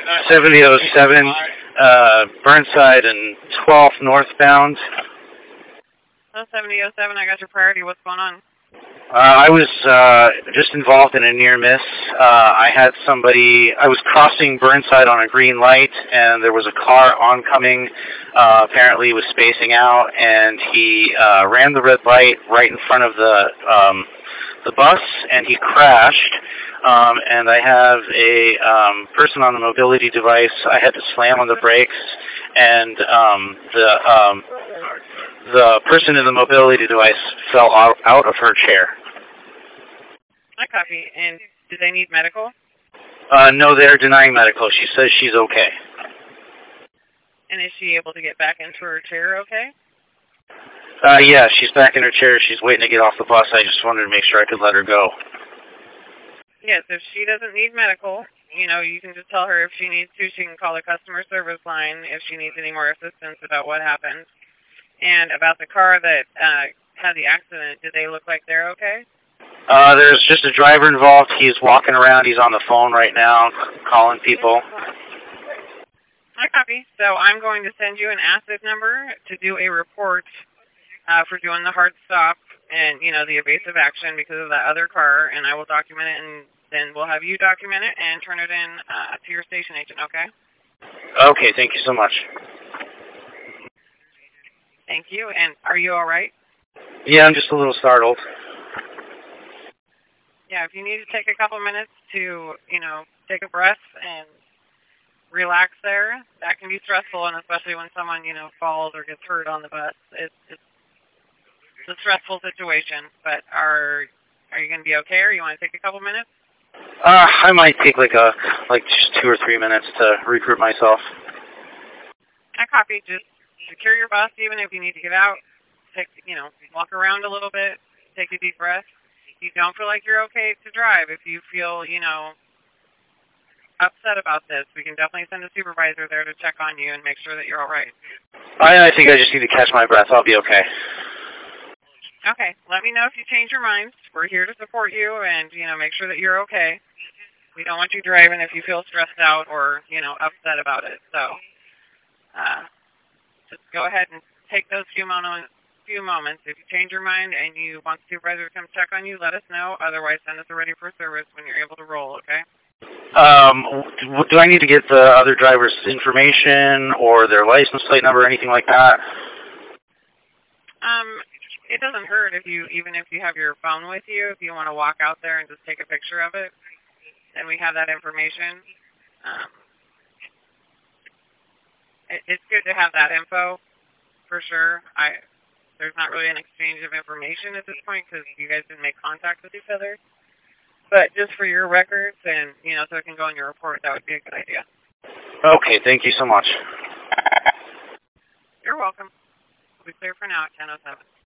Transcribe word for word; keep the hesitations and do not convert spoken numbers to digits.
seventy oh seven, uh, Burnside and twelfth northbound. Oh, seventy oh seven, I got your priority. What's going on? Uh, I was uh, just involved in a near miss. Uh, I had somebody, I was crossing Burnside on a green light, and there was a car oncoming. Uh, apparently he was spacing out, and he uh, ran the red light right in front of the um, the bus, and he crashed. Um, and I have a um, person on the mobility device. I had to slam on the brakes, and um, the um, the person in the mobility device fell out, out of her chair. I copy. And do they need medical? Uh, no, they're denying medical. She says she's okay. And is she able to get back into her chair okay? Uh, yeah, she's back in her chair. She's waiting to get off the bus. I just wanted to make sure I could let her go. Yes, if she doesn't need medical, you know, you can just tell her if she needs to, she can call the customer service line if she needs any more assistance about what happened. And about the car that uh, had the accident, did they look like they're okay? Uh, there's just a driver involved. He's walking around. He's on the phone right now, calling people. I copy. So I'm going to send you an ASID number to do a report uh, for doing the hard stop and, you know, the evasive action because of that other car, and I will document it, and then we'll have you document it and turn it in uh, to your station agent, okay? Okay, thank you so much. Thank you. And are you all right? Yeah, I'm just a little startled. Yeah, if you need to take a couple minutes to, you know, take a breath and relax there, that can be stressful, and especially when someone, you know, falls or gets hurt on the bus. It's, it's, it's a stressful situation, but are are you going to be okay, or you want to take a couple minutes? Uh, I might take like a, like just two or three minutes to regroup myself. I copy. Just secure your bus, even if you need to get out. Take, you know, walk around a little bit, take a deep breath. If you don't feel like you're okay to drive, if you feel, you know, upset about this, we can definitely send a supervisor there to check on you and make sure that you're all right. I, I think I just need to catch my breath. I'll be okay. Okay. Let me know if you change your mind. We're here to support you and, you know, make sure that you're okay. We don't want you driving if you feel stressed out or, you know, upset about it. So, uh, just go ahead and take those few moments. Few moments. If you change your mind and you want the supervisor to come check on you, let us know. Otherwise, send us a ready for service when you're able to roll, okay? Um, do I need to get the other driver's information or their license plate number or anything like that? Um, it doesn't hurt if you, even if you have your phone with you, if you want to walk out there and just take a picture of it, then we have that information. Um, it, it's good to have that info, for sure. I... There's not really an exchange of information at this point because you guys didn't make contact with each other. But just for your records and, you know, so it can go in your report, that would be a good idea. Okay, thank you so much. You're welcome. We'll be clear for now at ten oh seven.